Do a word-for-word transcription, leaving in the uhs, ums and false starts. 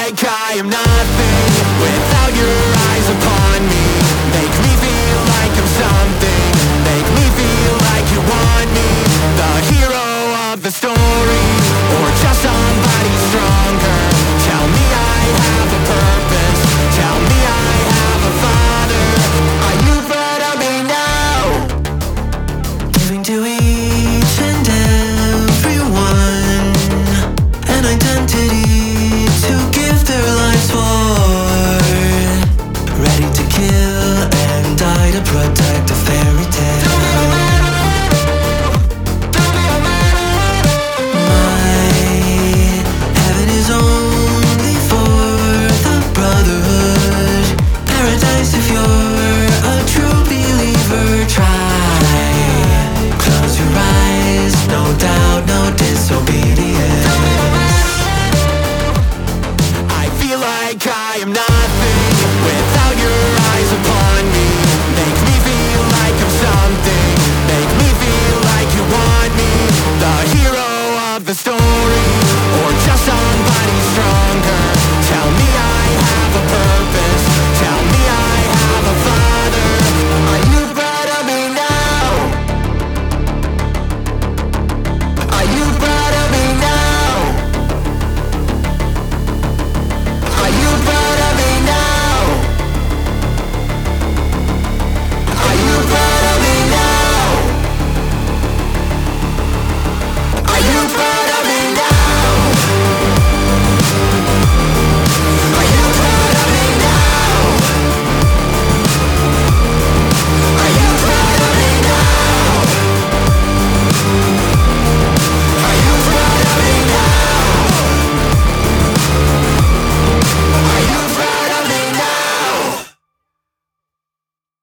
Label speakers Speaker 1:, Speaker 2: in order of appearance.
Speaker 1: like I am nothing without your eyes upon me. Make me feel like I'm something. Make me feel like you want me, the hero of the story, or just somebody strong.